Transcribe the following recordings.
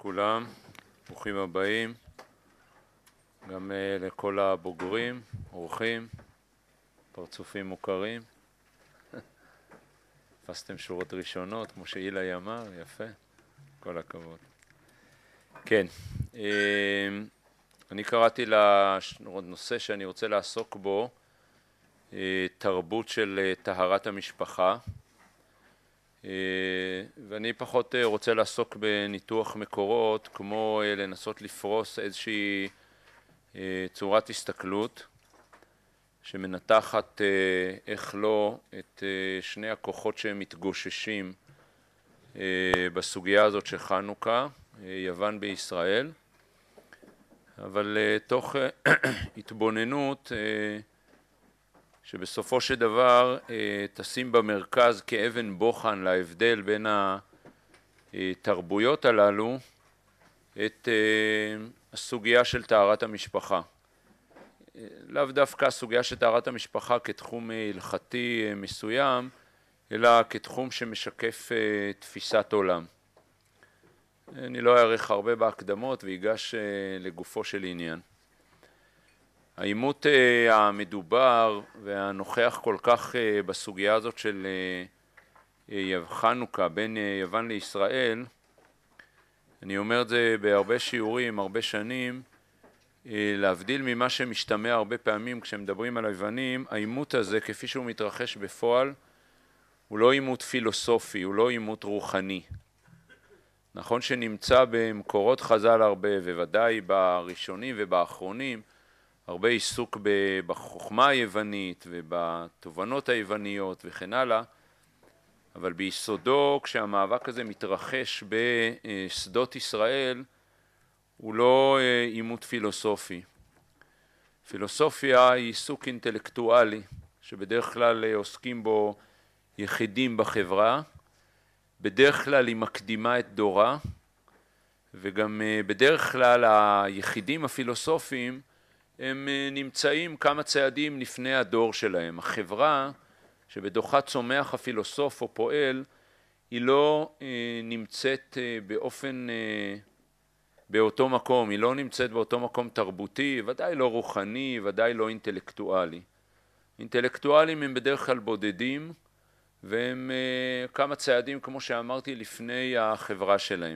לכולם, ברוכים הבאים, גם לכל הבוגרים, אורחים, פרצופים מוכרים. תפסתם שורות ראשונות, כמו שאילי אמר, יפה, כל הכבוד. כן, אני קראתי לנושא שאני רוצה לעסוק בו, תרבות של טהרת המשפחה, ואני פחות רוצה לעסוק בניתוח מקורות, כמו לנסות לפרוס איזושהי צורת הסתכלות שמנתחת איך לא את שני הכוחות שהם מתגוששים בסוגיה הזאת של חנוכה, יוון בישראל, אבל תוך התבוננות שבסופו של דבר תשים במרכז כאבן בוחן להבדל בין התרבויות הללו את הסוגיה של טהרת המשפחה. לאו דווקא הסוגיה של טהרת המשפחה כתחום הלכתי מסוים, אלא כתחום שמשקף תפיסת עולם. אני לא אאריך הרבה בהקדמות ויגש לגופו של עניין. העימות המדובר והנוכח כל כך בסוגיה הזאת של חנוכה בין יוון לישראל, אני אומר את זה בהרבה שיעורים, הרבה שנים, להבדיל ממה שמשתמע הרבה פעמים כשמדברים על היוונים, העימות הזה כפי שהוא מתרחש בפועל הוא לא עימות פילוסופי, הוא לא עימות רוחני. נכון שנמצא במקורות חז"ל הרבה, ובוודאי בראשונים ובאחרונים, הרבה עיסוק בחוכמה היוונית ובתובנות היווניות וכן הלאה, אבל ביסודו כשהמאבק הזה מתרחש בשדות ישראל הוא לא עימות פילוסופי. פילוסופיה היא עיסוק אינטלקטואלי שבדרך כלל עוסקים בו יחידים בחברה, בדרך כלל היא מקדימה את דורה, וגם בדרך כלל היחידים הפילוסופיים הם נמצאים כמה צעדים לפני הדור שלהם. החברה שבתוכה צומח הפילוסוף או פועל היא לא נמצאת באותו מקום, היא לא נמצאת באותו מקום תרבותי, ודאי לא רוחני, ודאי לא אינטלקטואלי. אינטלקטואלים הם בדרך כלל בודדים והם כמה צעדים כמו שאמרתי לפני החברה שלהם.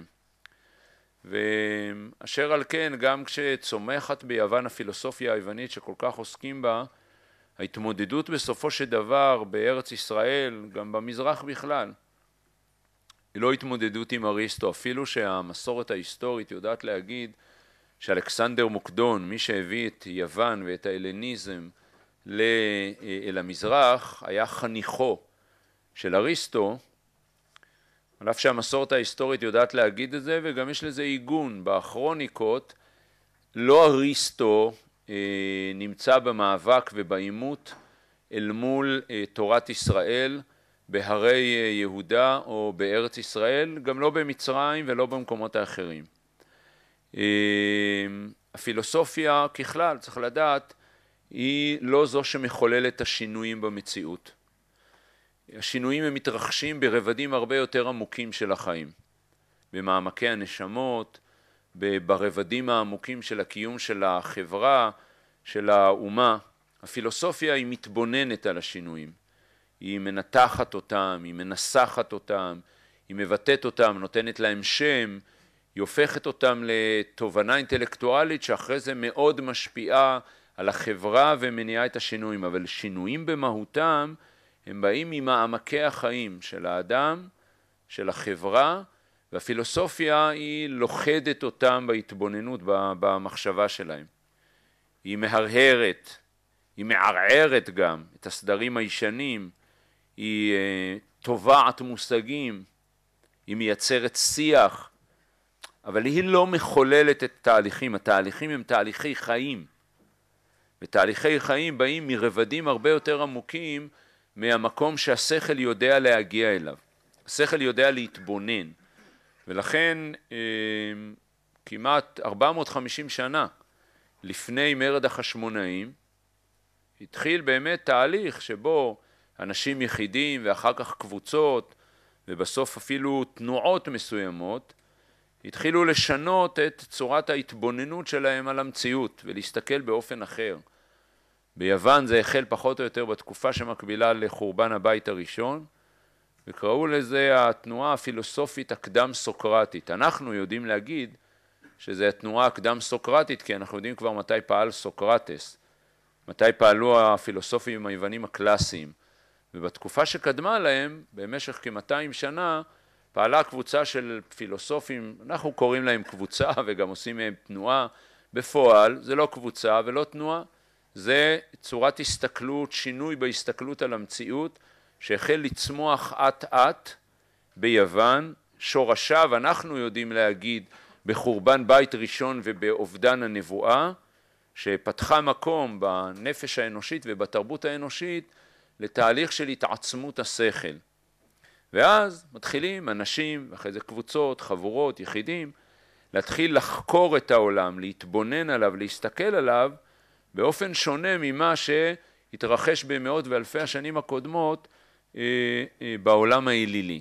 ואשר על כן גם כשצומחת ביוון הפילוסופיה היוונית שכל כך עוסקים בה, ההתמודדות בסופו של דבר בארץ ישראל, גם במזרח בכלל, היא לא התמודדות עם אריסטו, אפילו שהמסורת ההיסטורית יודעת להגיד שאלכסנדר מוקדון, מי שהביא את יוון ואת ההלניזם אל המזרח, היה חניכו של אריסטו, על אף שהמסורת ההיסטורית יודעת להגיד את זה, וגם יש לזה עיגון בכרוניקות. לא אריסטו נמצא במאבק ובעימות אל מול תורת ישראל בהרי יהודה או בארץ ישראל, גם לא במצרים ולא במקומות האחרים. הפילוסופיה ככלל, צריך לדעת, היא לא זו שמחוללת את השינויים במציאות. השינויים הם מתרחשים ברבדים הרבה יותר עמוקים של החיים, במעמקי הנשמות, ברבדים העמוקים של הקיום של החברה, של האומה. הפילוסופיה היא מתבוננת על השינויים, היא מנתחת אותם, היא מנסחת אותם, היא מבטאת אותם, נותנת להם שם, היא הופכת אותם לתובנה אינטלקטואלית שאחרי זה מאוד משפיעה על החברה ומניעה את השינויים. אבל שינויים במהותם הם באים ממעמקי החיים של האדם, של החברה, והפילוסופיה היא לוכדת אותם בהתבוננות, במחשבה שלהם. היא מהרהרת, היא מערערת גם את הסדרים הישנים, היא תובעת מושגים, היא מייצרת שיח, אבל היא לא מחוללת את התהליכים. התהליכים הם תהליכי חיים, ותהליכי חיים באים מרבדים הרבה יותר עמוקים מהמקום שהשכל יודע להגיע אליו. השכל יודע להתבונן, ולכן כמעט 450 שנה לפני מרד החשמונאים התחיל באמת תהליך שבו אנשים יחידים ואחר כך קבוצות ובסוף אפילו תנועות מסוימות התחילו לשנות את צורת ההתבוננות שלהם על המציאות ולהסתכל באופן אחר. ביוון זה החל פחות או יותר בתקופה שמקבילה לחורבן הבית הראשון, וקראו לזה התנועה הפילוסופית הקדם סוקרטית. אנחנו יודעים להגיד שזה התנועה הקדם סוקרטית, כי אנחנו יודעים כבר מתי פעל סוקרטס, מתי פעלו הפילוסופים היוונים הקלאסיים. ובתקופה שקדמה להם, במשך כ-200 שנה, פעלה קבוצה של פילוסופים, אנחנו קוראים להם קבוצה וגם עושים מהם תנועה. בפועל זה לא קבוצה ולא תנועה, זה צורת הסתכלות, שינוי בהסתכלות על המציאות, שהחל לצמוח אט-אט ביוון. שורשיו אנחנו יודעים להגיד בחורבן בית ראשון ובאובדן הנבואה, שפתחה מקום בנפש האנושית ובתרבות האנושית לתהליך של התעצמות השכל. ואז מתחילים אנשים, ואחרי זה קבוצות, חבורות, יחידים, להתחיל לחקור את העולם, להתבונן עליו, להסתכל עליו, באופן שונה ממה שהתרחש במאות ואלפי השנים הקודמות בעולם האלילי.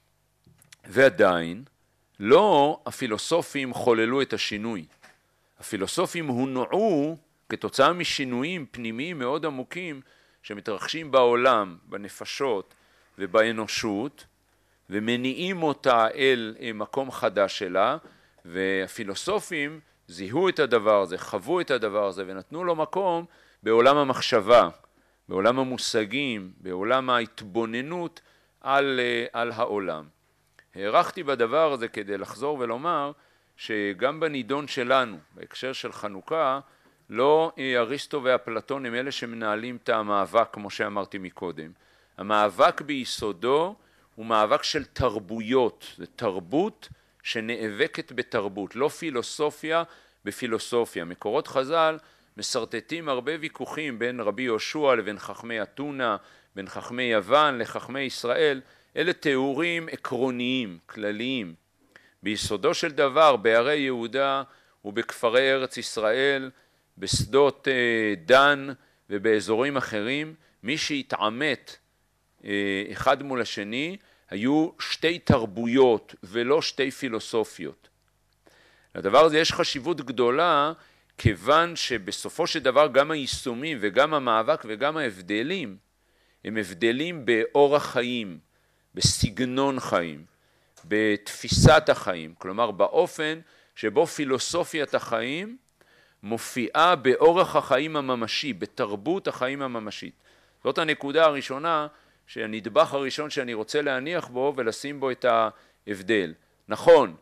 ועדיין, לא הפילוסופים חוללו את השינוי. הפילוסופים הונעו כתוצאה משינויים פנימיים מאוד עמוקים שמתרחשים בעולם, בנפשות ובאנושות, ומניעים אותה אל מקום חדש שלה, והפילוסופים זיהו את הדבר הזה, חוו את הדבר הזה, ונתנו לו מקום בעולם המחשבה, בעולם המושגים, בעולם ההתבוננות על העולם. הערכתי בדבר הזה כדי לחזור ולומר שגם בנידון שלנו, בהקשר של חנוכה, לא אריסטו ואפלטון הם אלה שמנהלים את המאבק כמו שאמרתי מקודם. המאבק ביסודו הוא מאבק של תרבויות, זה תרבות שנאבקת בתרבות, לא פילוסופיה בפילוסופיה. מקורות חז"ל מסרטטים הרבה ויכוחים בין רבי יהושע לבין חכמי אתונה, בין חכמי יוון לחכמי ישראל. אלה תיאורים עקרוניים, כלליים. ביסודו של דבר, בערי יהודה ובכפרי ארץ ישראל, בשדות דן ובאזורים אחרים, מי שהתעמת אחד מול השני, היו שתי תרבויות ולא שתי פילוסופיות. לדבר הזה יש חשיבות גדולה, כיוון שבסופו של דבר גם היישומים וגם המאבק וגם ההבדלים, הם הבדלים באורח חיים, בסגנון חיים, בתפיסת החיים, כלומר באופן שבו פילוסופיית החיים מופיעה באורח החיים הממשי, בתרבות החיים הממשית. זאת הנקודה הראשונה, שהנדבך הראשון שאני רוצה להניח בו ולשים בו את ההבדל. נכון,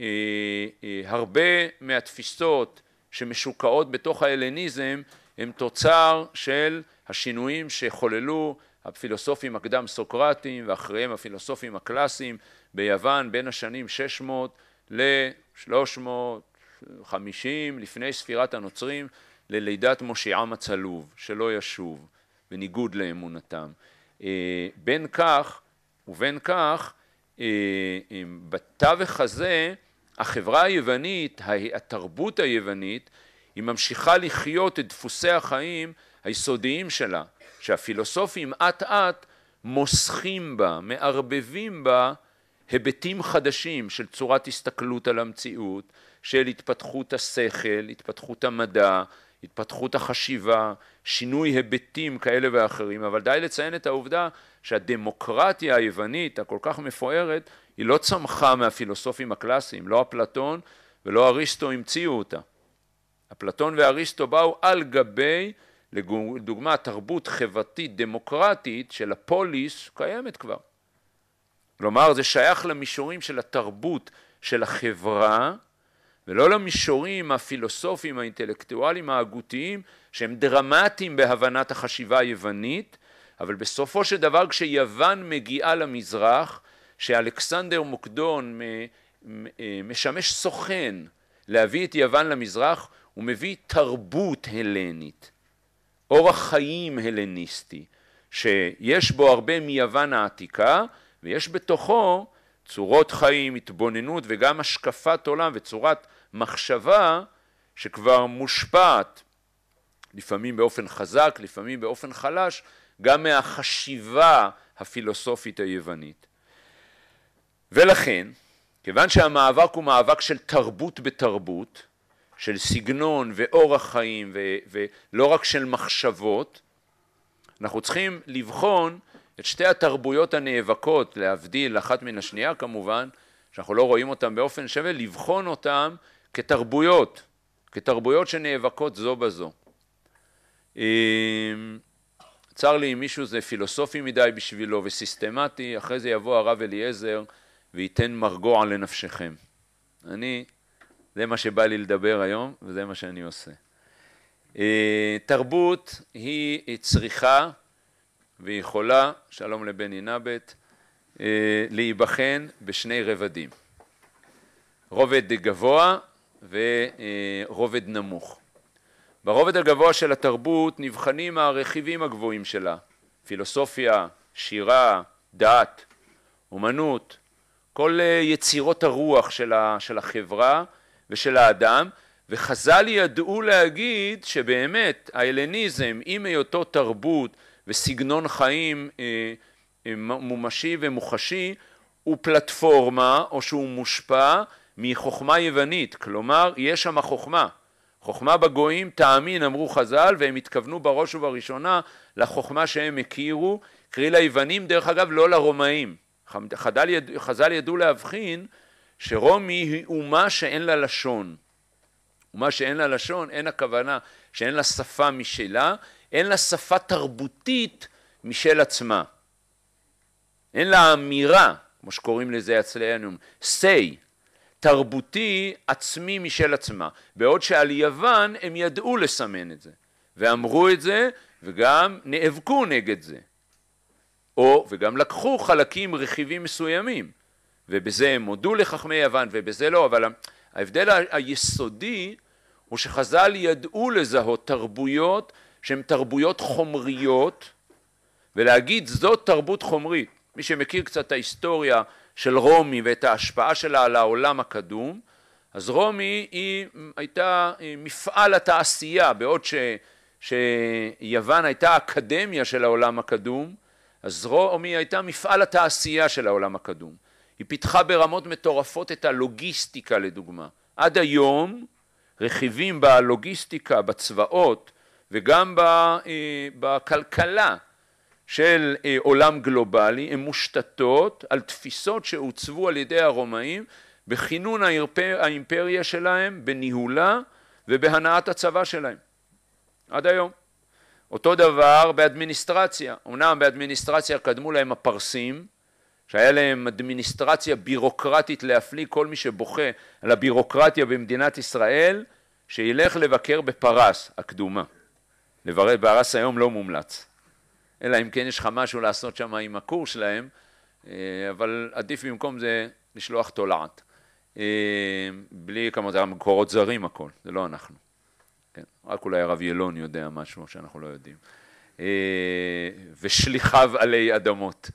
הרבה מהתפיסות שמשוקעות בתוך ההלניזם הם תוצר של השינויים שחוללו הפילוסופים הקדם סוקרטיים ואחריהם הפילוסופים הקלאסיים ביוון בין השנים 600 ל-350 לפני ספירת הנוצרים, ללידת מושיעם הצלוב שלא ישוב בניגוד לאמונתם. בין כך ובין כך בתווך הזה החברה היוונית, התרבות היוונית, היא ממשיכה לחיות את דפוסי החיים היסודיים שלה, שהפילוסופים אט-אט מוסכים בה, מערבבים בה היבטים חדשים של צורת הסתכלות על המציאות, של התפתחות השכל, התפתחות המדע, התפתחות החשיבה, שינוי היבטים כאלה ואחרים. אבל די לציין את העובדה שהדמוקרטיה היוונית הכל כך מפוארת היא לא צמחה מהפילוסופים הקלאסיים, לא אפלטון ולא אריסטו המציאו אותה. אפלטון ואריסטו באו על גבי, לדוגמה, תרבות חברתית דמוקרטית של הפוליס קיימת כבר. כלומר, זה שייך למישורים של התרבות של החברה, ולא למישורים הפילוסופיים, האינטלקטואליים, ההגותיים, שהם דרמטיים בהבנת החשיבה היוונית, אבל בסופו של דבר כשיוון מגיעה למזרח, שאלכסנדר מוקדון משמש סוכן להביא את יוון למזרח, הוא מביא תרבות הלנית, אורח חיים הלניסטי, שיש בו הרבה מיוון העתיקה, ויש בתוכו צורות חיים, התבוננות וגם השקפת עולם וצורת מחשבה שכבר מושפעת, לפעמים באופן חזק, לפעמים באופן חלש, גם מהחשיבה הפילוסופית היוונית. ולכן, כיוון שהמאבק הוא מאבק של תרבות בתרבות, של סגנון ואורח חיים ולא רק של מחשבות, אנחנו צריכים לבחון את שתי התרבויות הנאבקות, להבדיל אחת מן השנייה כמובן, שאנחנו לא רואים אותם באופן שווה, לבחון אותם כתרבויות שנאבקות זו בזו. צר לי אם מישהו זה פילוסופי מדי בשבילו וסיסטמטי, אחרי זה יבוא הרב אליעזר וייתן מרגוע לנפשכם. זה מה שבא לי לדבר היום וזה מה שאני עושה. תרבות היא צריכה ויכולה, שלום לבני נבט, להיבחן בשני רבדים. רובד גבוה ורובד נמוך. ברובד הגבוה של התרבות נבחנים הרכיבים הגבוהים שלה, פילוסופיה, שירה, דת, אומנות, כל יצירות הרוח של החברה ושל האדם, וחז"ל ידעו להגיד שבאמת ההלניזם עם היותו תרבות וסגנון חיים מומשי ומוחשי הוא פלטפורמה או שהוא מושפע מחוכמה יוונית, כלומר יש שם חוכמה בגויים תאמין אמרו חז"ל, והם התכוונו בראש ובראשונה לחוכמה שהם הכירו, קרי ליוונים דרך אגב לא לרומאים. חז"ל ידעו להבחין שרומי היא אומה שאין לה לשון. אומה שאין לה לשון, אין הכוונה שאין לה שפה משלה, אין לה שפה תרבותית משל עצמה. אין לה אמירה, כמו שקוראים לזה אצלנו, say, תרבותי עצמי משל עצמה. בעוד שעל יוון הם ידעו לסמן את זה, ואמרו את זה, וגם נאבקו נגד זה. וגם לקחו חלקים רכיבים מסוימים, ובזה הם הודו לחכמי יוון, ובזה לא, אבל ההבדל היסודי הוא שחז"ל ידעו לזהות תרבויות שהן תרבויות חומריות, ולהגיד זאת תרבות חומרית. מי שמכיר קצת את ההיסטוריה של רומי ואת ההשפעה שלה על העולם הקדום, אז רומי היא הייתה מפעל התעשייה, בעוד שיוון הייתה אקדמיה של העולם הקדום, אז רומי הייתה מפעל התעשייה של העולם הקדום. היא פיתחה ברמות מטורפות את הלוגיסטיקה לדוגמה. עד היום רכיבים בלוגיסטיקה, בצבאות וגם בכלכלה של עולם גלובלי הן מושתתות על תפיסות שעוצבו על ידי הרומאים בכינון האימפריה שלהם, בניהולה ובהנעת הצבא שלהם. עד היום. אותו דבר באדמיניסטרציה. אומנם באדמיניסטרציה קדמו להם הפרסים, שהיה להם אדמיניסטרציה בירוקרטית להפליא, כל מי שבוכה על הבירוקרטיה במדינת ישראל, שילך לבקר בפרס הקדומה. בפרס היום לא מומלץ. אלא אם כן יש לך משהו לעשות שם עם הקורס שלהם, אבל עדיף במקום זה לשלוח תולעת. בלי כמה זה מקורות זרים הכל, זה לא אנחנו. כן, רק אולי הרב ילון יודע משהו שאנחנו לא יודעים. ושליחיו עלי אדמות.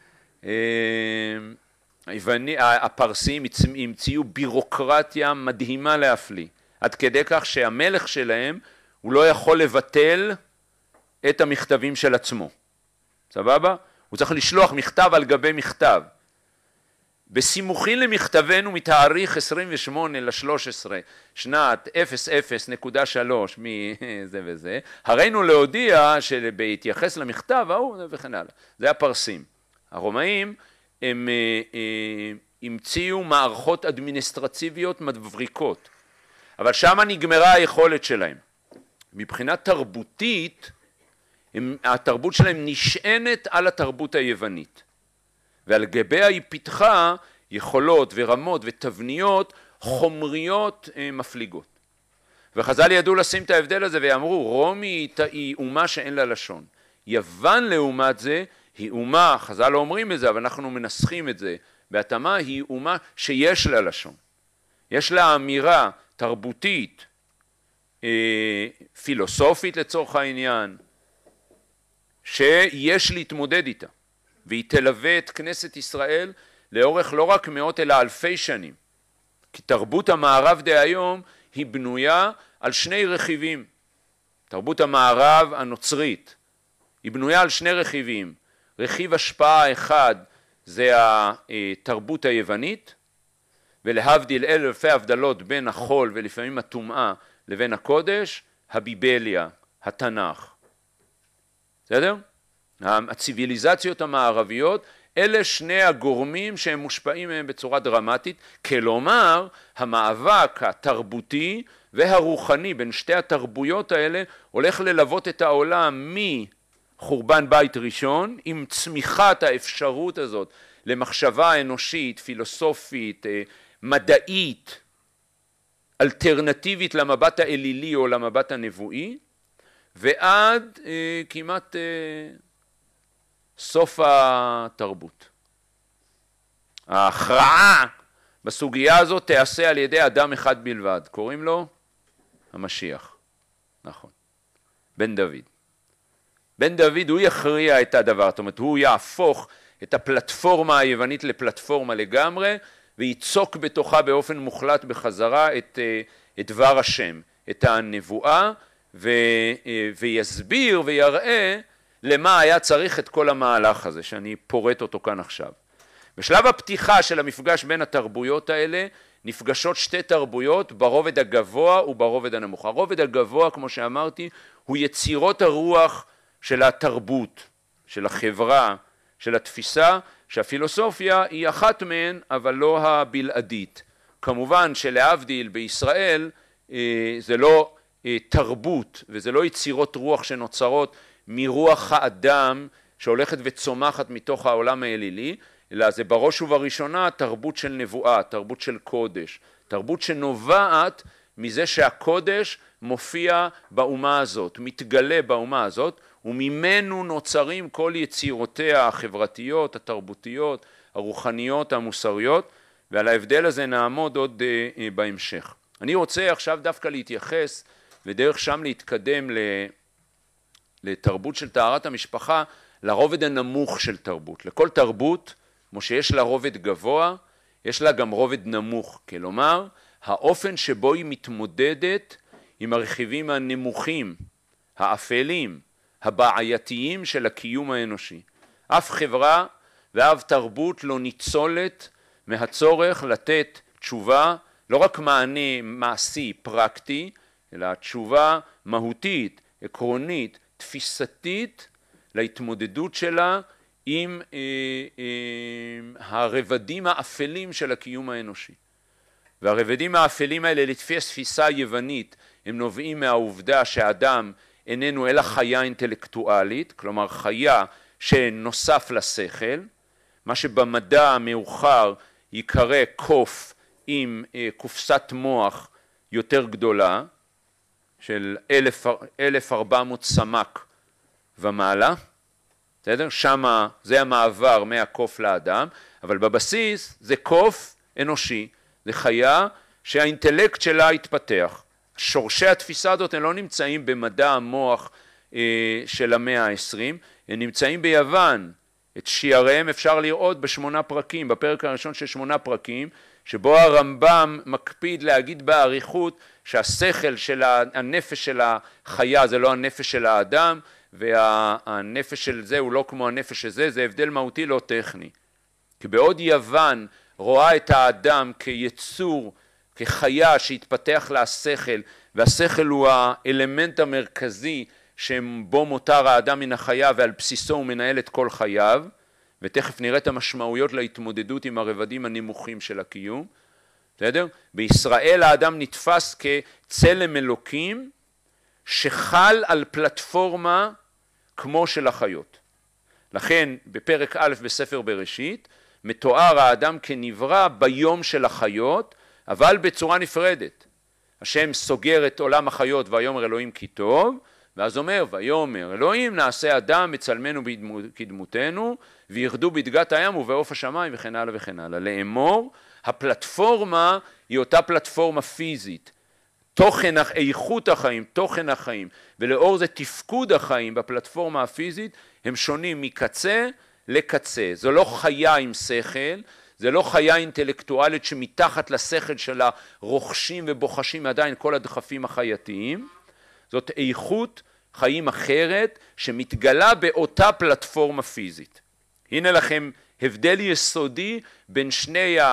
הפרסים המציאו בירוקרטיה מדהימה להפליא, עד כדי כך שהמלך שלהם הוא לא יכול לבטל את המכתבים של עצמו. סבבה? הוא צריך לשלוח מכתב על גבי מכתב. בסימוכין למכתבנו מתאריך 28/13 שנת 00.3 מזה וזה, הרינו להודיע שבהתייחס למכתב ההוא וכן הלאה. זה הפרסים. הרומאים הם המציאו מערכות אדמיניסטרטיביות מבריקות, אבל שם נגמרה היכולת שלהם. מבחינה תרבותית, התרבות שלהם נשענת על התרבות היוונית, ועל גביה היא פיתחה יכולות ורמות ותבניות חומריות מפליגות. וחז"ל ידעו לשים את ההבדל הזה ואמרו, רומי היא אומה שאין לה לשון. יוון לעומת זה היא אומה, חז"ל לא אומרים את זה, אבל אנחנו מנסחים את זה בהתאמה, היא אומה שיש לה לשון. יש לה אמירה תרבותית, פילוסופית לצורך העניין, שיש להתמודד איתה, והיא תלווה את כנסת ישראל לאורך לא רק מאות אלא אלפי שנים. כי תרבות המערב דהיום היא בנויה על שני רכיבים. תרבות המערב הנוצרית היא בנויה על שני רכיבים. רכיב השפעה אחד זה התרבות היוונית, ולהבדיל אלפי הבדלות בין החול ולפעמים הטומאה לבין הקודש, הביבליה, התנ"ך. בסדר? הציוויליזציות המערביות, אלה שני הגורמים שהם מושפעים מהם בצורה דרמטית, כלומר המאבק התרבותי והרוחני בין שתי התרבויות האלה הולך ללוות את העולם מחורבן בית ראשון עם צמיחת האפשרות הזאת למחשבה אנושית, פילוסופית, מדעית, אלטרנטיבית למבט האלילי או למבט הנבואי, ועד כמעט סוף התרבות. ההכרעה בסוגיה הזאת תיעשה על ידי אדם אחד בלבד, קוראים לו המשיח. נכון. בן דוד. בן דוד הוא יכריע את הדבר, זאת אומרת הוא יהפוך את הפלטפורמה היוונית לפלטפורמה לגמרי, ויצוק בתוכה באופן מוחלט בחזרה את דבר השם, את הנבואה, ויסביר ויראה למה היה צריך את כל המהלך הזה, שאני פורט אותו כאן עכשיו. בשלב הפתיחה של המפגש בין התרבויות האלה, נפגשות שתי תרבויות ברובד הגבוה וברובד הנמוך. הרובד הגבוה, כמו שאמרתי, הוא יצירות הרוח של התרבות, של החברה, של התפיסה, שהפילוסופיה היא אחת מהן, אבל לא הבלעדית. כמובן שלהבדיל בישראל, זה לא תרבות, וזה לא יצירות רוח שנוצרות מרוח האדם שהולכת וצומחת מתוך העולם האלילי, אלא זה בראש ובראשונה תרבות של נבואה, תרבות של קודש, תרבות שנובעת מזה שהקודש מופיע באומה הזאת, מתגלה באומה הזאת, וממנו נוצרים כל יצירותיה החברתיות, התרבותיות, הרוחניות, המוסריות, ועל ההבדל הזה נעמוד עוד בהמשך. אני רוצה עכשיו דווקא להתייחס ודרך שם להתקדם לתרבות של טהרת המשפחה, לרובד הנמוך של תרבות. לכל תרבות, כמו שיש לה רובד גבוה, יש לה גם רובד נמוך. כלומר, האופן שבו היא מתמודדת עם הרכיבים הנמוכים, האפלים, הבעייתיים של הקיום האנושי. אף חברה ואף תרבות לא ניצולת מהצורך לתת תשובה, לא רק מענה מעשי, פרקטי, אלא תשובה מהותית, עקרונית, תפיסתית, להתמודדות שלה עם הרבדים האפלים של הקיום האנושי. והרבדים האפלים האלה לפי התפיסה היוונית הם נובעים מהעובדה שהאדם איננו אלא חיה אינטלקטואלית, כלומר חיה שנוסף לשכל, מה שבמדע המאוחר יקרא קוף עם קופסת מוח יותר גדולה של 1400 סמ"ק ומעלה, בסדר? שמה זה המעבר מהקוף לאדם, אבל בבסיס זה קוף אנושי, זה חיה שהאינטלקט שלה התפתח. שורשי התפיסה הזאת הם לא נמצאים במדע המוח של המאה ה-20, הם נמצאים ביוון. את שיעריהם אפשר לראות ב8 פרקים, בפרק הראשון של 8 פרקים, שבו הרמב"ם מקפיד להגיד באריכות שהשכל של הנפש של החיה זה לא הנפש של האדם, והנפש של זה הוא לא כמו הנפש של זה, זה הבדל מהותי לא טכני. כי בעוד יוון רואה את האדם כיצור, כחיה שהתפתח לה השכל, והשכל הוא האלמנט המרכזי שבו מותר האדם מן החיה ועל בסיסו הוא מנהל את כל חייו, ותכף נראה את המשמעויות להתמודדות עם הרבדים הנמוכים של הקיום. בסדר? בישראל האדם נתפס כצלם אלוקים שחל על פלטפורמה כמו של החיות. לכן בפרק א' בספר בראשית מתואר האדם כנברא ביום של החיות, אבל בצורה נפרדת. השם סוגר את עולם החיות ויאמר אלוהים כי טוב, ואז אומר ויאמר אלוהים נעשה אדם בצלמנו כדמותנו וירדו בדגת הים ובעוף השמיים וכן הלאה וכן הלאה. לאמור הפלטפורמה היא אותה פלטפורמה פיזית, תוכן איכות החיים, תוכן החיים, ולאור זה תפקוד החיים בפלטפורמה הפיזית הם שונים מקצה לקצה. זו לא חיה עם שכל, זה לא חיה אינטלקטואלית שמתחת לשכל שלה רוכשים ובוחשים עדיין כל הדחפים החייתיים, זאת איכות חיים אחרת שמתגלה באותה פלטפורמה פיזית. הנה לכם הבדל יסודי בין שני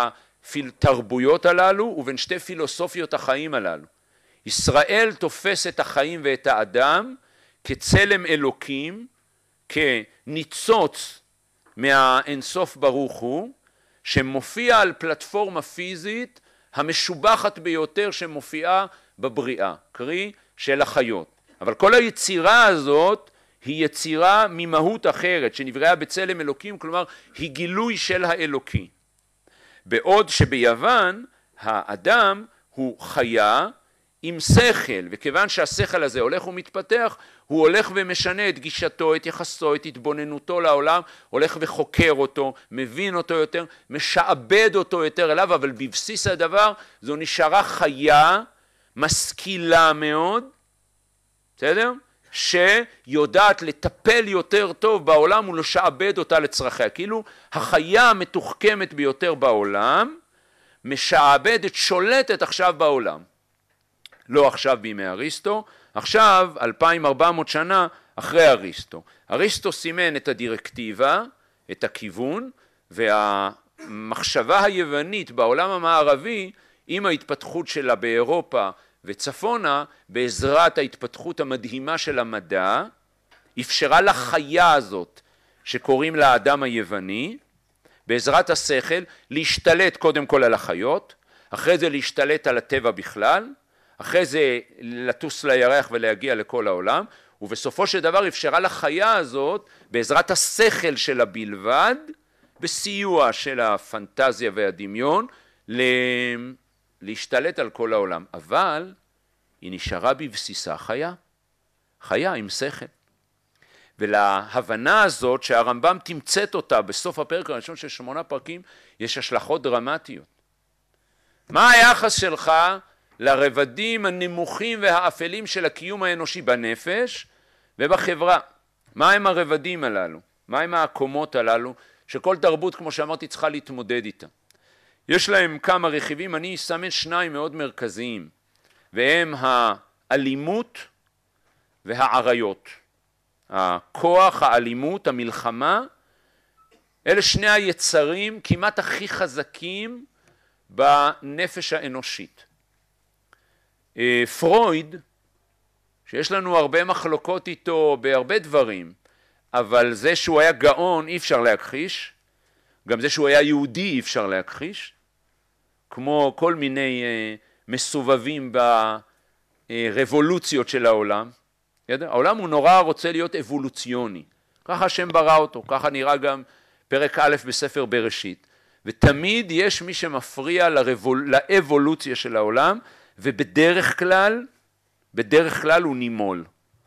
תרבויות הללו ובין שתי פילוסופיות החיים הללו. ישראל תופס את החיים ואת האדם כצלם אלוקים, כניצוץ מהאינסוף ברוך הוא, שמופיע על פלטפורמה פיזית המשובחת ביותר שמופיעה בבריאה, קרי של החיות. אבל כל היצירה הזאת היא יצירה ממהות אחרת, שנבראה בצלם אלוקים, כלומר היא גילוי של האלוקי. בעוד שביוון האדם הוא חיה עם שכל, וכיוון שהשכל הזה הולך ומתפתח, הוא הולך ומשנה את גישתו, את יחסו, את התבוננותו לעולם, הולך וחוקר אותו, מבין אותו יותר, משעבד אותו יותר אליו, אבל בבסיס הדבר זו נשארה חיה, משכילה מאוד, בסדר? שיודעת לטפל יותר טוב בעולם ולשעבד אותה לצרכיה. כאילו החיה המתוחכמת ביותר בעולם, משעבדת, שולטת עכשיו בעולם. לא עכשיו בימי אריסטו, עכשיו 2400 שנה אחרי אריסטו. אריסטו סימן את הדירקטיבה, את הכיוון, והמחשבה היוונית בעולם המערבי, עם ההתפתחות שלה באירופה וצפונה, בעזרת ההתפתחות המדהימה של המדע, אפשרה לחיה הזאת שקוראים לה האדם היווני, בעזרת השכל להשתלט קודם כל על החיות, אחרי זה להשתלט על הטבע בכלל, אחרי זה לטוס לירח ולהגיע לכל העולם, ובסופו של דבר אפשרה לחיה הזאת בעזרת השכל שלה בלבד, בסיוע של הפנטזיה והדמיון, להשתלט על כל העולם. אבל היא נשארה בבסיסה חיה, חיה עם שכל. ולהבנה הזאת שהרמב"ם תמצאת אותה בסוף הפרק הראשון של 8 פרקים, יש השלכות דרמטיות. מה היחס שלך לרבדים הנמוכים והאפלים של הקיום האנושי בנפש ובחברה? מה הם הרבדים הללו? מה הם הקומות הללו שכל תרבות, כמו שאמרתי, צריכה להתמודד איתה? יש להם כמה רכיבים, אני אסמן 2 מאוד מרכזיים, והם האלימות והעריות. הכוח, האלימות, המלחמה, אלה 2 היצרים כמעט הכי חזקים בנפש האנושית. פרויד, שיש לנו הרבה מחלוקות איתו בהרבה דברים, אבל זה שהוא היה גאון אי אפשר להכחיש, גם זה שהוא היה יהודי אי אפשר להכחיש, כמו כל מיני מסובבים ברבולוציות של העולם. העולם הוא נורא רוצה להיות אבולוציוני, ככה השם ברא אותו, ככה נראה גם פרק א' בספר בראשית, ותמיד יש מי שמפריע לאבולוציה של העולם, ובדרך כלל הוא נימול,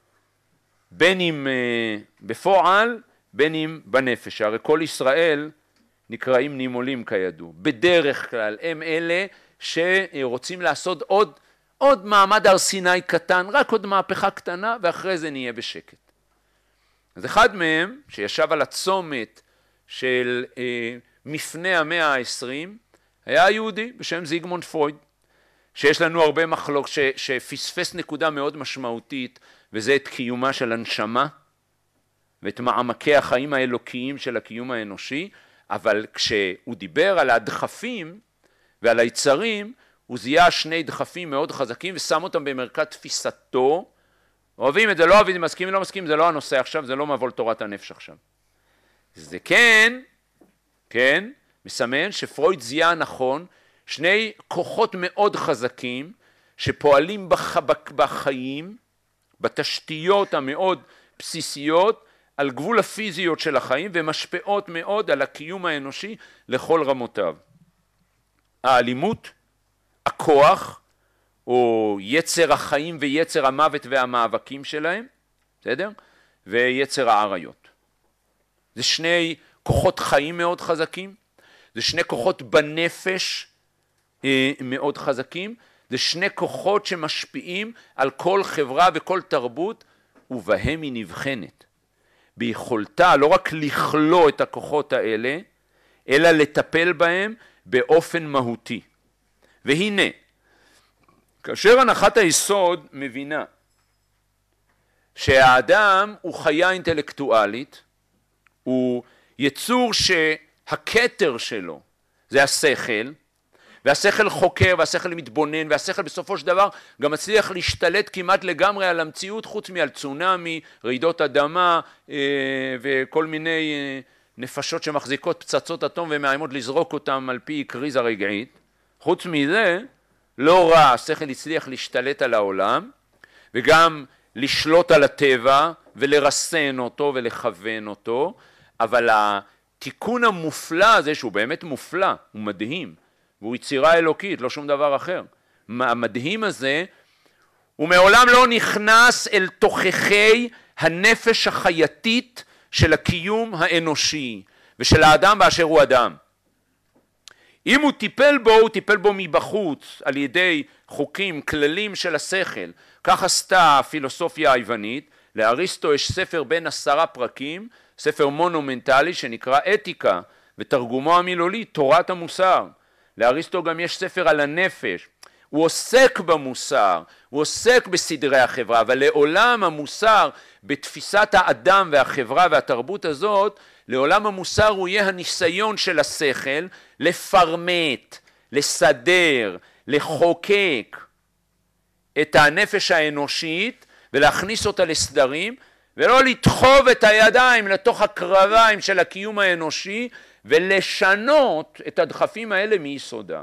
בין אם בפועל, בין אם בנפש. הרי כל ישראל נקראים נימולים כידוע. בדרך כלל הם אלה שרוצים לעשות עוד מעמד הר סיני קטן, רק עוד מהפכה קטנה, ואחרי זה נהיה בשקט. אז אחד מהם, שישב על הצומת של מפנה המאה ה-20, היה יהודי בשם זיגמונד פרויד, שיש לנו הרבה מחלוק, שפספס נקודה מאוד משמעותית, וזה את קיומה של הנשמה, ואת מעמקי החיים האלוקיים של הקיום האנושי, אבל כשהוא דיבר על הדחפים ועל היצרים, הוא זיהה 2 דחפים מאוד חזקים, ושם אותם במרכז תפיסתו. אוהבים את זה, לא אוהבים, מסכימים, לא מסכימים, זה לא הנושא עכשיו, זה לא מבוא לתורת הנפש עכשיו. זה כן, מסמן שפרויד זיהה נכון, 2 כוחות מאוד חזקים, שפועלים בחיים, בתשתיות המאוד בסיסיות, על גבול הפיזיות של החיים, ומשפיעות מאוד על הקיום האנושי לכל רמותיו. האלימות, הכוח, או יצר החיים ויצר המוות והמאבקים שלהם, בסדר? ויצר העריות. זה 2 כוחות חיים מאוד חזקים, זה 2 כוחות בנפש מאוד חזקים, זה 2 כוחות שמשפיעים על כל חברה וכל תרבות, ובהם היא נבחנת. ביכולתה לא רק לכלוא את הכוחות האלה, אלא לטפל בהם באופן מהותי. והנה, כאשר הנחת היסוד מבינה שהאדם הוא חיה אינטלקטואלית, הוא יצור שהכתר שלו זה השכל, והשכל חוקר, והשכל מתבונן, והשכל בסופו של דבר גם מצליח להשתלט כמעט לגמרי על המציאות, חוץ מעל צונאמי, רעידות אדמה וכל מיני נפשות שמחזיקות פצצות אטום ומאיימות לזרוק אותם על פי קריזה רגעית. חוץ מזה, לא רע, השכל הצליח להשתלט על העולם, וגם לשלוט על הטבע ולרסן אותו ולכוון אותו, אבל התיקון המופלא הזה, שהוא באמת מופלא, הוא מדהים, והוא יצירה אלוקית, לא שום דבר אחר. המדהים הזה, הוא מעולם לא נכנס אל תוככי הנפש החייתית של הקיום האנושי, ושל האדם באשר הוא אדם. אם הוא טיפל בו, הוא טיפל בו מבחוץ, על ידי חוקים, כללים של השכל. כך עשתה הפילוסופיה היוונית. לאריסטו יש ספר בין 10 פרקים, ספר מונומנטלי שנקרא אתיקה, ותרגומו המילולי תורת המוסר. לאריסטו גם יש ספר על הנפש. הוא עוסק במוסר, הוא עוסק בסדרי החברה, אבל לעולם המוסר, בתפיסת האדם והחברה והתרבות הזאת, לעולם המוסר הוא יהיה הניסיון של השכל לפרמט, לסדר, לחוקק את הנפש האנושית ולהכניס אותה לסדרים, ולא לדחוב את הידיים לתוך הקרביים של הקיום האנושי ולשנות את הדחפים האלה מיסודם.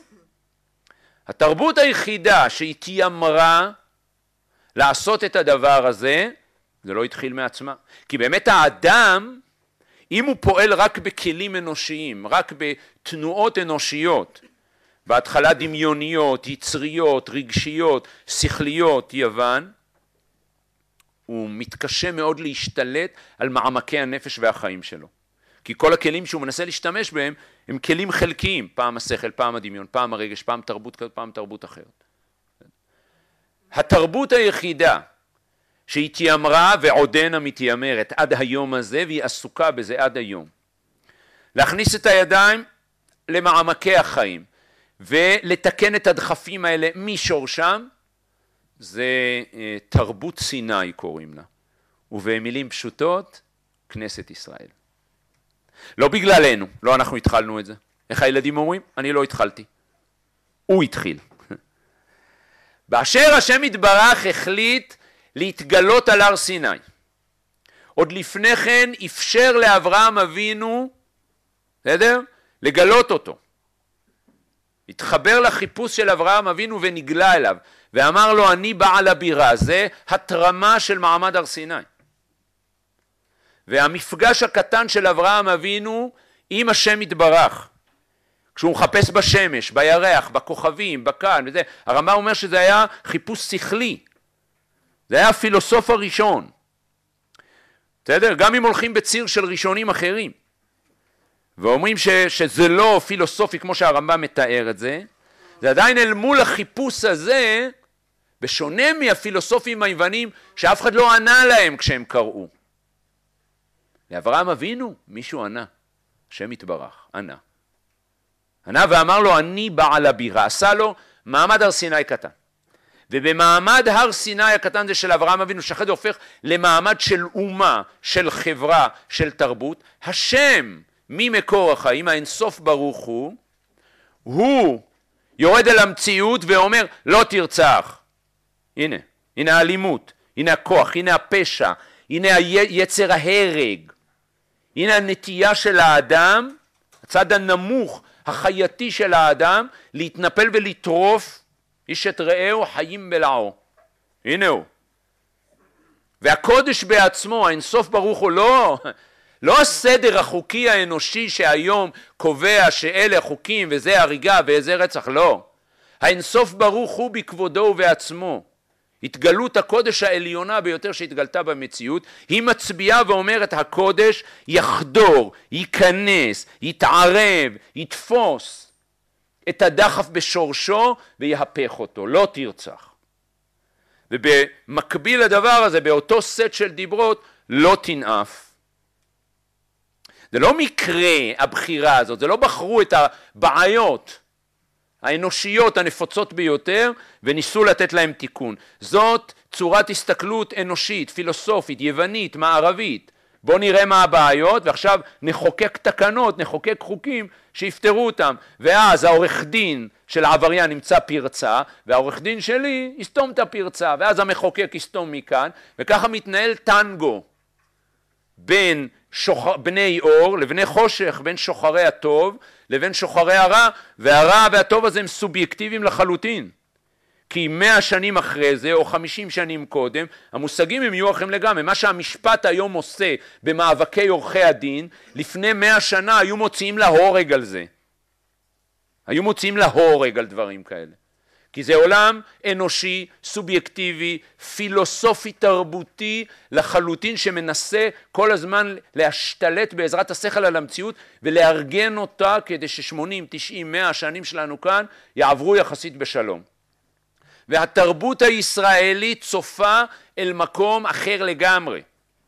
התרבות היחידה שהתיימרה לעשות את הדבר הזה, זה לא התחיל מעצמה. כי באמת האדם, אם הוא פועל רק בכלים אנושיים, רק בתנועות אנושיות, בהתחלה דמיוניות, יצריות, רגשיות, שכליות, יוון, הוא מתקשה מאוד להשתלט על מעמקי הנפש והחיים שלו. כי כל הכלים שהוא מנסה להשתמש בהם הם כלים חלקיים, פעם השכל, פעם הדמיון, פעם הרגש, פעם תרבות, פעם תרבות אחרת. התרבות היחידה שהתיימרה ועודנה מתיימרת עד היום הזה, והיא עסוקה בזה עד היום, להכניס את הידיים למעמקי החיים ולתקן את הדחפים האלה משורשם, זה תרבות סיני קוראים לה, ובמילים פשוטות, כנסת ישראל. לא בגללנו, לא אנחנו התחלנו את זה. איך הילדים אומרים? אני לא התחלתי. הוא התחיל. באשר השם יתברך החליט להתגלות על הר סיני. עוד לפני כן אפשר לאברהם אבינו, בסדר? לגלות אותו. התחבר לחיפוש של אברהם אבינו ונגלה אליו, ואמר לו אני בעל הבירה. זה התרמה של מעמד הר סיני. והמפגש הקטן של אברהם אבינו עם השם יתברך, כשהוא מחפש בשמש, בירח, בכוכבים, בכאן וזה, הרמב"ם אומר שזה היה חיפוש שכלי, זה היה הפילוסוף הראשון, בסדר? גם אם הולכים בציר של ראשונים אחרים ואומרים שזה לא פילוסופי כמו שהרמב"ם מתאר את זה, זה עדיין אל מול החיפוש הזה, בשונה מהפילוסופים היוונים שאף אחד לא ענה להם כשהם קראו. לאברהם אבינו מישהו ענה, השם יתברך, ענה ואמר לו אני בעל הבירה, עשה לו מעמד הר סיני קטן. ובמעמד הר סיני הקטן זה של אברהם אבינו, שאחרי זה הופך למעמד של אומה, של חברה, של תרבות, השם ממקור החיים, האינסוף ברוך הוא יורד אל המציאות ואומר לא תרצח. הנה האלימות, הנה הכוח, הנה הפשע, הנה יצר ההרג, הנה הנטייה של האדם, הצד הנמוך, החייתי של האדם, להתנפל ולטרוף איש את רעהו חיים בלעו. הנה הוא. והקודש בעצמו, האינסוף ברוך הוא, לא הסדר החוקי האנושי שהיום קובע שאלה חוקים וזה הריגה וזה רצח, לא. האינסוף ברוך הוא בכבודו ובעצמו. התגלות הקודש העליונה ביותר שהתגלתה במציאות, היא מצביעה ואומרת הקודש יחדור, ייכנס, יתערב, יתפוס את הדחף בשורשו ויהפך אותו, לא תרצח. ובמקביל לדבר הזה, באותו סט של דיברות, לא תנאף. זה לא מקרה הבחירה הזאת, זה לא בחרו את הבעיות האנושיות הנפוצות ביותר וניסו לתת להם תיקון. זאת צורת הסתכלות אנושית, פילוסופית, יוונית, מערבית. בואו נראה מה הבעיות ועכשיו נחוקק תקנות, נחוקק חוקים שיפטרו אותם, ואז העורך דין של העבריין נמצא פרצה, והעורך דין שלי יסתום את הפרצה, ואז המחוקק יסתום מכאן, וככה מתנהל טנגו בין בני אור לבני חושך, בין שוחרי הטוב לבין שוחרי הרע, והרע והטוב הזה הם סובייקטיביים לחלוטין. כי 100 שנים אחרי זה, או 50 שנים קודם, המושגים הם יהיו אחרים לגמרי. מה שהמשפט היום עושה במאבקי עורכי הדין, לפני 100 שנה היו מוציאים להורג על זה. היו מוציאים להורג על דברים כאלה. כי זה עולם אנושי, סובייקטיבי, פילוסופי, תרבותי, לחלוטין, שמנסה כל הזמן להשתלט בעזרת השכל על המציאות, ולארגן אותה כדי ש80, 90, 100 השנים שלנו כאן, יעברו יחסית בשלום. והתרבות הישראלית צופה אל מקום אחר לגמרי.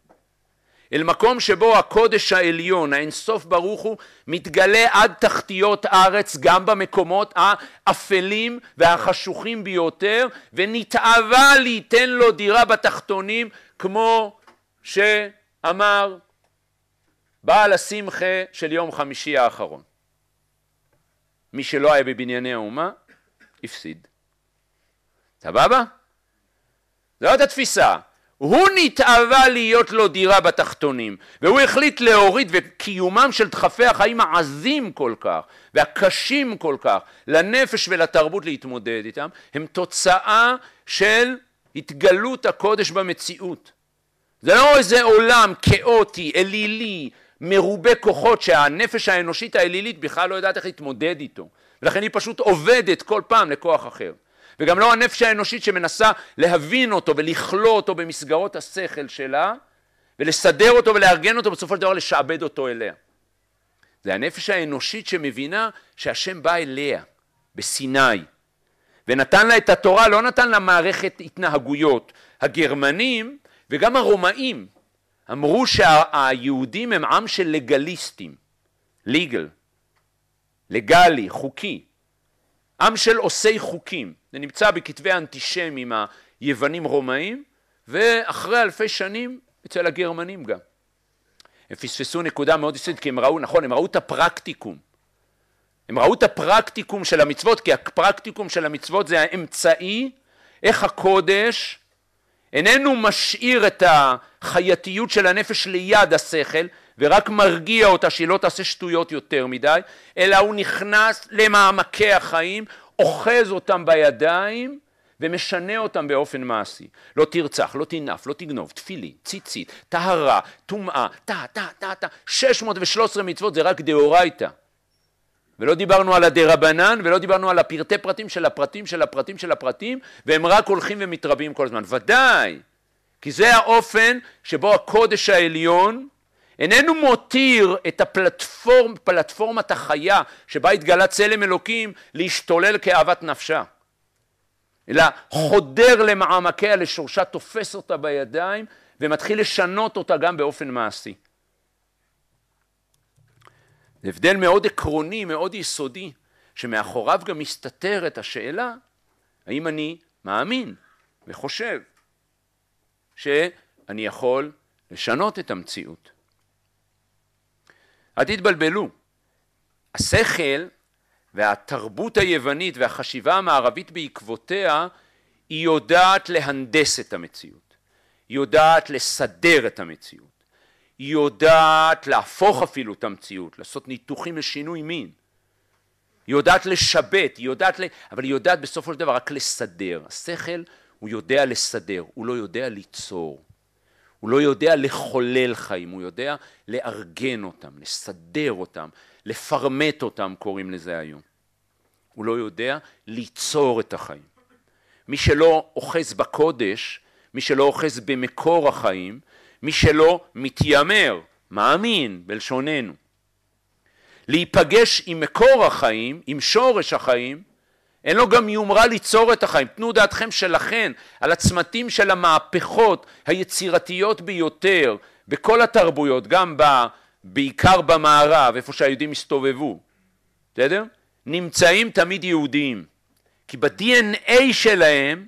אל מקום שבו הקודש העליון, האינסוף ברוך הוא, מתגלה עד תחתיות הארץ, גם במקומות האפלים והחשוכים ביותר, ונתאווה ליתן לו דירה בתחתונים, כמו שאמר בעל השמחה של יום חמישי האחרון. מי שלא היה בבנייני האומה, הפסיד. סבבה? זאת התפיסה. הוא נתאווה להיות לו דירה בתחתונים, והוא החליט להוריד, וקיומם של דחפי החיים העזים כל כך, והקשים כל כך, לנפש ולתרבות להתמודד איתם, הם תוצאה של התגלות הקודש במציאות. זה לא איזה עולם כאוטי, אלילי, מרובה כוחות, שהנפש האנושית האלילית בכלל לא יודעת איך להתמודד איתו, ולכן היא פשוט עובדת כל פעם לכוח אחר. וגם לא הנפש האנושית שמנסה להבין אותו ולכלוא אותו במסגרות השכל שלה, ולסדר אותו ולארגן אותו, בסופו של דבר לשעבד אותו אליה. זה הנפש האנושית שמבינה שהשם בא אליה בסיני, ונתן לה את התורה, לא נתן לה מערכת התנהגויות. הגרמנים וגם הרומאים אמרו שהיהודים הם עם של לגליסטים, לגלי, חוקי. עם של עושי חוקים. זה נמצא בכתבי האנטישמים היוונים רומאים, ואחרי אלפי שנים אצל הגרמנים גם. הם פספסו נקודה מאוד יסודית, כי הם ראו, נכון, הם ראו את הפרקטיקום. הם ראו את הפרקטיקום של המצוות, כי הפרקטיקום של המצוות זה האמצעי, איך הקודש איננו משאיר את החייתיות של הנפש ליד השכל, ורק מרגיע אותה שהיא לא תעשה שטויות יותר מדי, אלא הוא נכנס למעמקי החיים, אוחז אותם בידיים ומשנה אותם באופן מעשי. לא תרצח, לא תנף, לא תגנוב, תפילין, ציצית, טהרה, טומאה, 613 מצוות זה רק דאורייתא. ולא דיברנו על הדרבנן, ולא דיברנו על הפרטי פרטים של הפרטים של הפרטים של הפרטים, והם רק הולכים ומתרבים כל הזמן. ודאי, כי זה האופן שבו הקודש העליון איננו מותיר את פלטפורמת החיה שבה התגלה צלם אלוקים להשתולל כאוות נפשה, אלא חודר למעמקיה, לשורשה, תופס אותה בידיים ומתחיל לשנות אותה גם באופן מעשי. זה הבדל מאוד עקרוני, מאוד יסודי, שמאחוריו גם מסתתרת השאלה, האם אני מאמין וחושב שאני יכול לשנות את המציאות. אל תתבלבלו, השכל והתרבות היוונית והחשיבה המערבית בעקבותיה, היא יודעת להנדס את המציאות, היא יודעת לסדר את המציאות, היא יודעת להפוך אפילו את המציאות, לעשות ניתוחים לשינוי מין, היא יודעת לשבת, אבל היא יודעת בסופו של דבר רק לסדר. השכל הוא יודע לסדר, הוא לא יודע ליצור. הוא לא יודע לחולל חיים, הוא יודע לארגן אותם, לסדר אותם, לפרמט אותם, קוראים לזה היום. הוא לא יודע ליצור את החיים. מי שלא אוחז בקודש, מי שלא אוחז במקור החיים, מי שלא מתיימר, מאמין בלשוננו, להיפגש עם מקור החיים, עם שורש החיים, אין לו גם יומרה ליצור את החיים. תנו דעתכם שלכן על הצמתים של המהפכות היצירתיות ביותר בכל התרבויות, גם בעיקר במערב, איפה שהיהודים הסתובבו, בסדר? נמצאים תמיד יהודיים, כי ב-DNA שלהם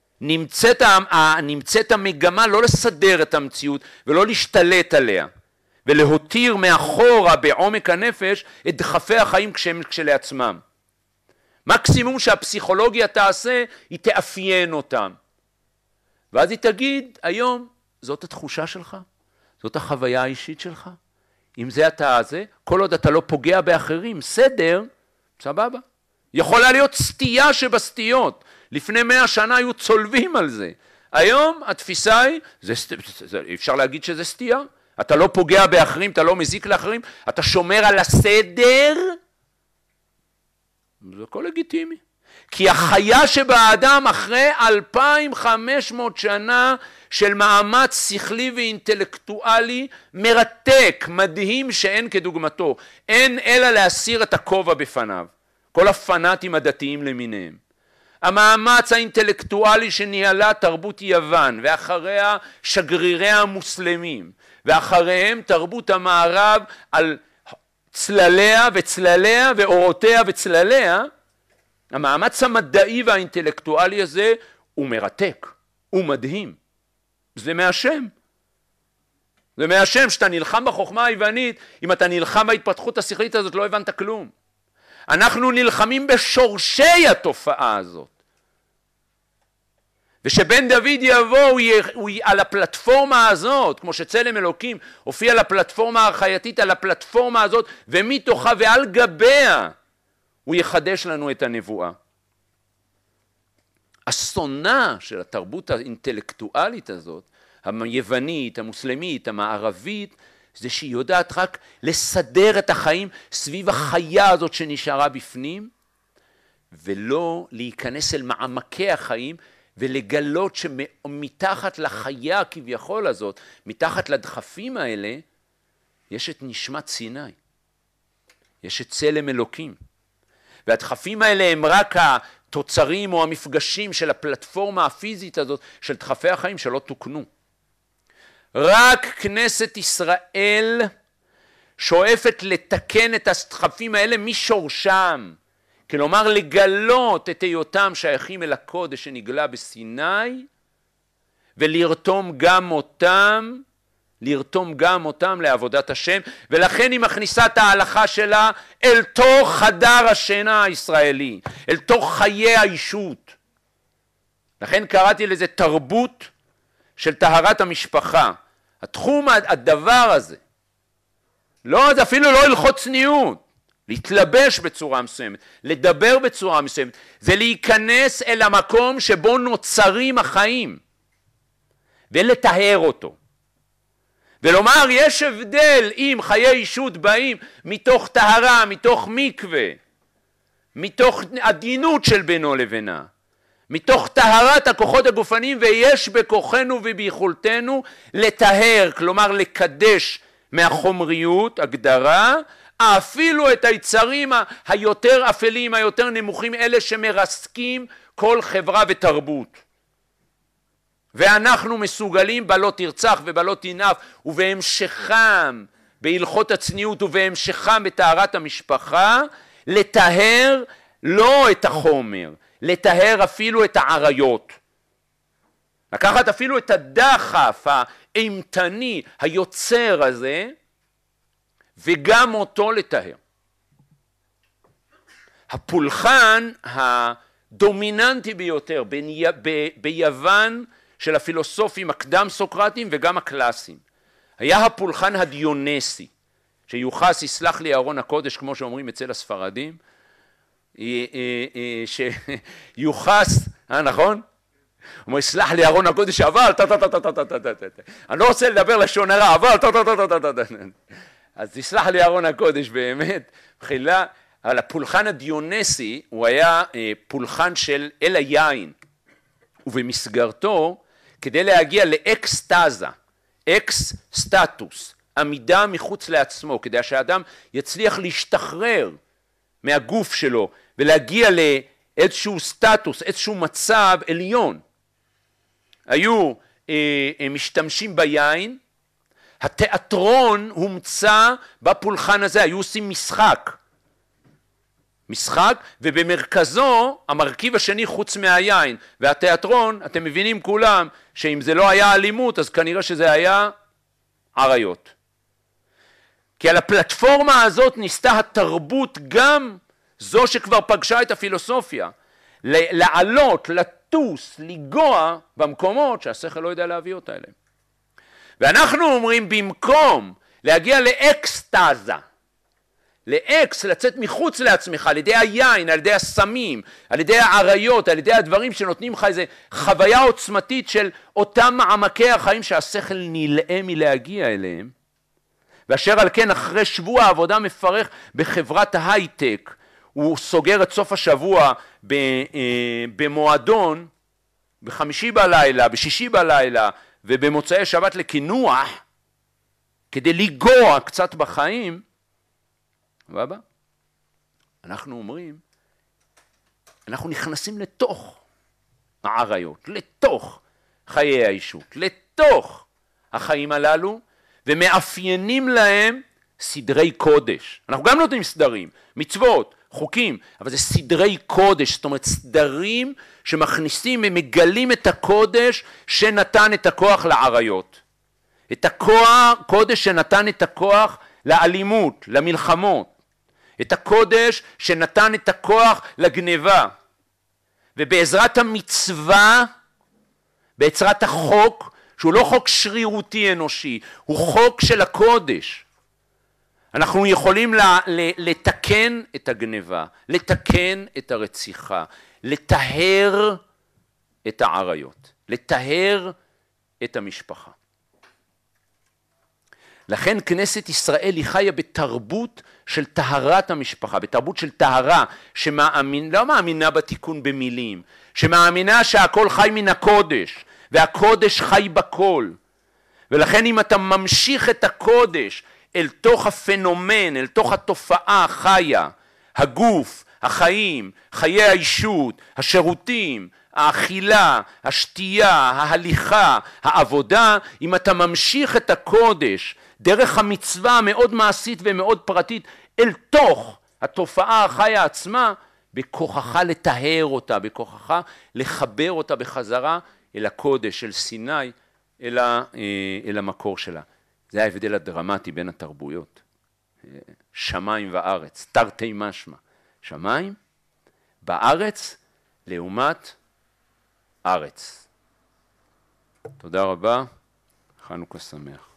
נמצאת המגמה לא לסדר את המציאות ולא להשתלט עליה, ולהותיר מאחורה בעומק הנפש את דחפי החיים כשלעצמם. מקסימום שהפסיכולוגיה תעשה, היא תאפיין אותם. ואז היא תגיד, היום זאת התחושה שלך, זאת החוויה האישית שלך. אם זה אתה זה, כל עוד אתה לא פוגע באחרים, סדר, סבבה. יכולה להיות סטייה שבסטיות. לפני 100 שנה היו צולבים על זה. היום התפיסה היא, אפשר להגיד שזה סטייה. אתה לא פוגע באחרים, אתה לא מזיק לאחרים, אתה שומר על הסדר, זה הכל לגיטימי. כי החיה שבאדם אחרי 2500 שנה של מאמץ שכלי ואינטלקטואלי מרתק, מדהים שאין כדוגמתו. אין אלא להסיר את הכובע בפניו. כל הפנאטים הדתיים למיניהם. המאמץ האינטלקטואלי שניהלה תרבות יוון, ואחריה שגרירי המוסלמים, ואחריהם תרבות המערב על צלליה וצלליה ואורותיה וצלליה, המאמץ המדעי והאינטלקטואלי הזה הוא מרתק, הוא מדהים. זה מהשם. זה מהשם שאתה נלחם בחוכמה היוונית, אם אתה נלחם בהתפתחות השכלית הזאת לא הבנת כלום. אנחנו נלחמים בשורשי התופעה הזאת. ושבן דוד יבוא, הוא על הפלטפורמה הזאת, כמו שצלם אלוקים הופיע על הפלטפורמה החייתית, על הפלטפורמה הזאת, ומתוכה ועל גביה, הוא יחדש לנו את הנבואה. אסונה של התרבות האינטלקטואלית הזאת, היוונית, המוסלמית, המערבית, זה שהיא יודעת רק לסדר את החיים סביב החיה הזאת שנשארה בפנים, ולא להיכנס אל מעמקי החיים, ולגלות שמתחת לחיה כביכול הזאת, מתחת לדחפים האלה, יש את נשמת סיני. יש את צלם אלוקים. והדחפים האלה הם רק התוצרים או המפגשים של הפלטפורמה הפיזית הזאת, של דחפי החיים שלא תוקנו. רק כנסת ישראל שואפת לתקן את הדחפים האלה משורשם. כלומר לגלות את היותם שייכים אל הקודש שנגלה בסיני, ולרתום גם אותם לעבודת השם, ולכן היא מכניסה את ההלכה שלה אל תוך חדר השינה הישראלי, אל תוך חיי האישות. לכן קראתי לזה תרבות של טהרת המשפחה. התחום, הדבר הזה, לא, זה אפילו לא הלכות צניעות, להתלבש בצורה מסוימת, לדבר בצורה מסוימת, זה להיכנס אל המקום שבו נוצרים החיים, ולטהר אותו. ולומר, יש הבדל אם חיי אישות באים מתוך טהרה, מתוך מקווה, מתוך עדינות של בינו לבינה, מתוך טהרת הכוחות הגופניים, ויש בכוחנו וביכולתנו לטהר, כלומר לקדש מהחומריות, הגדרה, אפילו את היצרים היותר אפלים, היותר נמוכים, אלה שמרסקים כל חברה ותרבות. ואנחנו מסוגלים בלא תרצח ובלא תנאף, ובהמשכם בהלכות הצניעות ובהמשכם בטהרת המשפחה, לטהר לא את החומר, לטהר אפילו את העריות. לקחת אפילו את הדחף האימתני, היוצר הזה, וגם אותו לטהר. הפולחן הדומיננטי ביותר ביוון של הפילוסופים הקדם סוקרטיים וגם הקלאסיים, היה הפולחן הדיונסי, שיוחס, יסלח לי ארון הקודש, כמו שאומרים אצל הספרדים, שיוחס, נכון? הוא אומר, יסלח לי ארון הקודש, אבל, אני לא רוצה לדבר לשון הרע, אבל, אז תסלח לי ארון הקודש באמת, בחילה, אבל הפולחן הדיונסי הוא היה פולחן של אל היין, ובמסגרתו, כדי להגיע לאקסטזה, אקס סטטוס, עמידה מחוץ לעצמו, כדי שהאדם יצליח להשתחרר מהגוף שלו, ולהגיע לאיזשהו סטטוס, איזשהו מצב עליון. היו משתמשים ביין, התיאטרון הומצא בפולחן הזה, היו עושים משחק, ובמרכזו המרכיב השני חוץ מהיין, והתיאטרון, אתם מבינים כולם, שאם זה לא היה אלימות, אז כנראה שזה היה עריות. כי על הפלטפורמה הזאת ניסתה התרבות, גם זו שכבר פגשה את הפילוסופיה, לעלות, לטוס, לגוע במקומות שהשכל לא יודע להביא אותה אליהם. ואנחנו אומרים, במקום להגיע לאקסטאזה, לצאת מחוץ לעצמך, על ידי היין, על ידי הסמים, על ידי העריות, על ידי הדברים שנותנים לך איזו חוויה עוצמתית של אותם מעמקי החיים שהשכל נלאה מלהגיע אליהם, ואשר על כן אחרי שבוע העבודה מפרך בחברת ההייטק, הוא סוגר את סוף השבוע במועדון, בחמישי בלילה, בשישי בלילה, ובמוצאי שבת לקינוח, כדי לגוע קצת בחיים. ובא, אנחנו אומרים, אנחנו נכנסים לתוך העריות, לתוך חיי האישות, לתוך החיים הללו, ומאפיינים להם סדרי קודש. אנחנו גם נותנים סדרים, מצוות, חוקים, אבל זה סדרי קודש, זאת אומרת סדרים שמכניסים ומגלים את הקודש שנתן את הכוח לעריות. את הקודש שנתן את הכוח לאלימות, למלחמות. את הקודש שנתן את הכוח לגניבה. ובעזרת המצווה, בעזרת החוק, שהוא לא חוק שרירותי אנושי, הוא חוק של הקודש. אנחנו יכולים לתקן את הגניבה, לתקן את הרציחה, לטהר את העריות, לטהר את המשפחה. לכן כנסת ישראל היא חיה בתרבות של טהרת המשפחה, בתרבות של טהרה, לא מאמינה בתיקון במילים, שמאמינה שהכל חי מן הקודש, והקודש חי בכל. ולכן אם אתה ממשיך את הקודש אל תוך הפנומן, אל תוך התופעה החיה, הגוף, החיים, חיי האישות, השירותים, האכילה, השתייה, ההליכה, העבודה, אם אתה ממשיך את הקודש דרך המצווה המאוד מעשית ומאוד פרטית אל תוך התופעה החיה עצמה, בכוחך לטהר אותה, בכוחך לחבר אותה בחזרה אל הקודש, אל סיני, אל המקור שלה. זה ההבדל הדרמטי בין התרבויות. שמיים וארץ, תרתי משמע. שמיים בארץ לעומת ארץ. תודה רבה, חנוכה שמח.